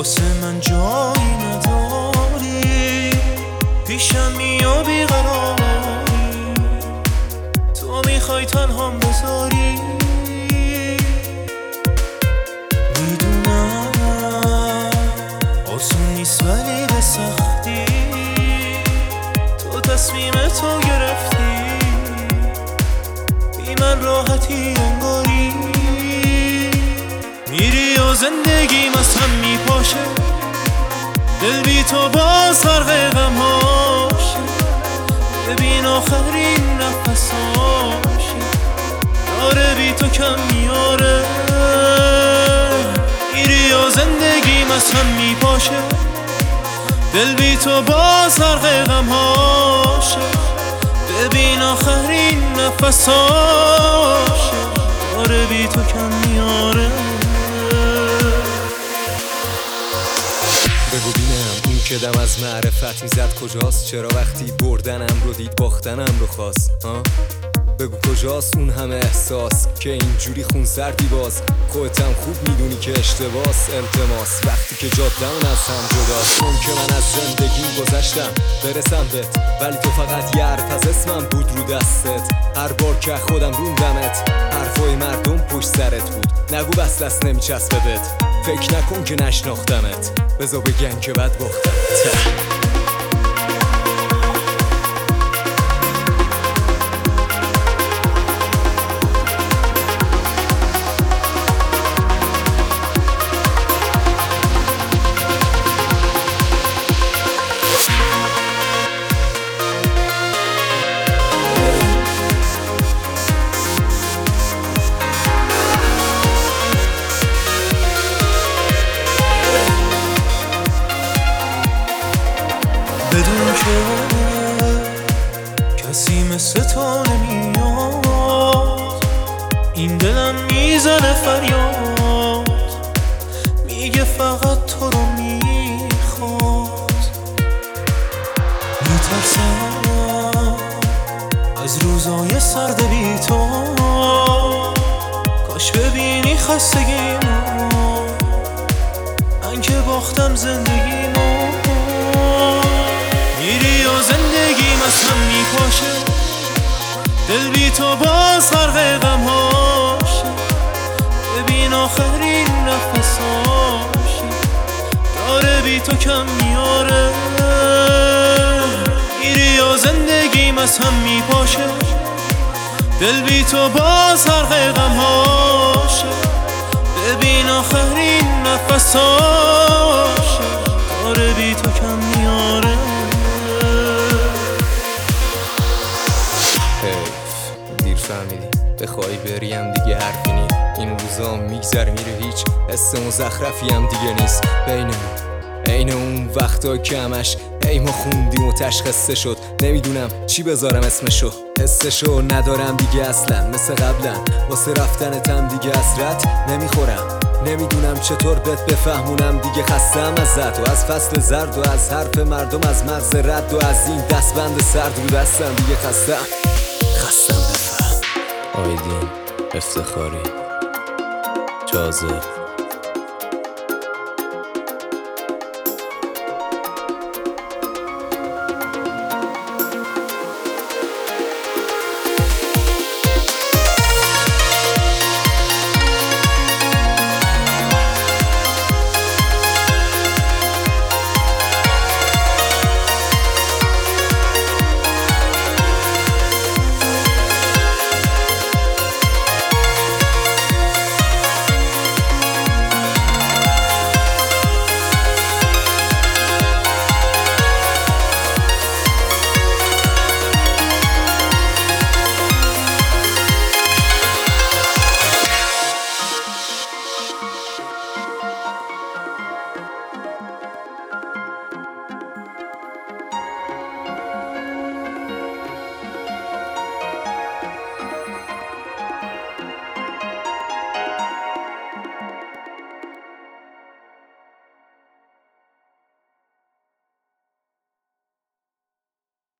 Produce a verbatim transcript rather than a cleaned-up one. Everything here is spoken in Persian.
واسه من جایی نداری، پیشم میای بیقراری، تو میخوای تنهام بذاری. میدونم آسون نیست ولی به سختی تو تصمیم تو گرفتی، بی من راحتی انگاری. میری و زندگیم از هم میپاشه، دل بی تو باز غرق غم‌هاشه، ببین آخرین نفساشه داره بی تو کم میاره. میری و زندگیم از هم میپاشه، دل بی تو باز غرق غم‌هاشه، ببین آخرین نفساشه داره بی تو کم میاره. بگو بینم اون که دم از معرفت میزد کجاست؟ چرا وقتی بردنم رو دید باختنم رو خواست؟ ها؟ بگو کجاست اون همه احساس که اینجوری خون سردی باز؟ خودتم خوب میدونی که اشتباس. التماس وقتی که جاده‌مون از هم جداست، ممکن من از زندگیم گذشتم برسم بهت، ولی تو فقط یه حرف از اسمم بود رو دستت. هر بار که خودم روندمت حرفای مردم پشت سرت بود، نگو بس دست نمیچسبه بهت، فکر نکن که نشناختمت، بذار بگن که بد باختمت. بدون که کسی مثل تو نمیاد، این دلم میزنه فریاد، میگه فقط تو رو میخواد. میترسم از روزای سرد بی تو، کاش ببینی خستگیمو، من که باختم زندگیمو. میری و زندگیم از هم میپاشه، دل بی تو باز غرق غم‌هاشه، ببین آخرین نفساشه داره بی تو کم میاره. میری و زندگیم از هم میپاشه، دل بی تو باز غرق غم‌هاشه، ببین آخرین نفساشه داره بی تو کم میاره. دیر فهمیدی بخوای بریم دیگه حرفی نی، این روزا میگذر میره هیچ حس مزخرفی هم دیگه نیست بینمون، عین اون وقتا که همش ای ما خوندیم و تشخصه شد، نمیدونم چی بذارم اسمشو، حسشو ندارم دیگه اصلا مثل قبلا، واسه رفتنتم دیگه حسرت نمیخورم، نمیدونم چطور بهت بفهمونم دیگه، خستم ازت و از فصل زرد و از حرف مردم، از مغز رد و از این دستبند سرد رو دستم دیگه، خستم خستم بفهم. آیدین افتخاری جاذب